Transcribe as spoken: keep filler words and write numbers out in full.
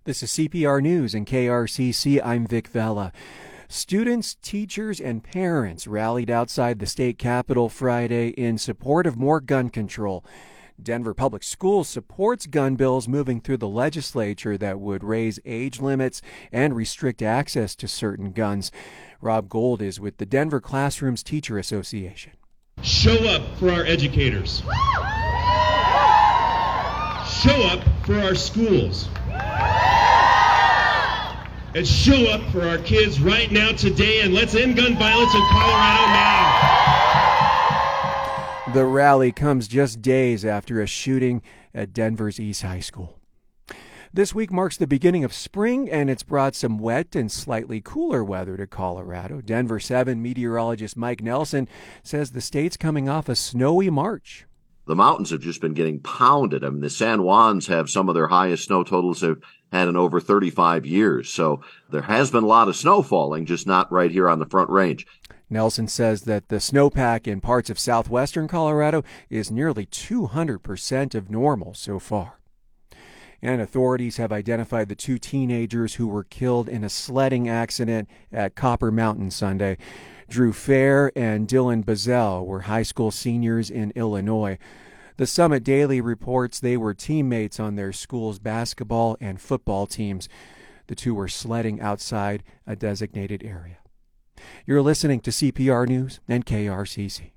This is C P R News and K R C C. I'm Vic Vella. Students, teachers, and parents rallied outside the state capitol Friday in support of more gun control. Denver Public Schools supports gun bills moving through the legislature that would raise age limits and restrict access to certain guns. Rob Gold is with the Denver Classrooms Teacher Association. Show up for our educators. Show up for our schools. And show up for our kids right now today, and let's end gun violence in Colorado now. The rally comes just days after a shooting at Denver's East High School. This week marks the beginning of spring, and it's brought some wet and slightly cooler weather to Colorado. Denver seven meteorologist Mike Nelson says the state's coming off a snowy March. The mountains have just been getting pounded. I mean, the San Juans have some of their highest snow totals they've had in over thirty-five years. So there has been a lot of snow falling, just not right here on the Front Range. Nelson says that the snowpack in parts of southwestern Colorado is nearly two hundred percent of normal so far. And authorities have identified the two teenagers who were killed in a sledding accident at Copper Mountain Sunday. Drew Fair and Dylan Bazell were high school seniors in Illinois. The Summit Daily reports they were teammates on their school's basketball and football teams. The two were sledding outside a designated area. You're listening to C P R News and K R C C.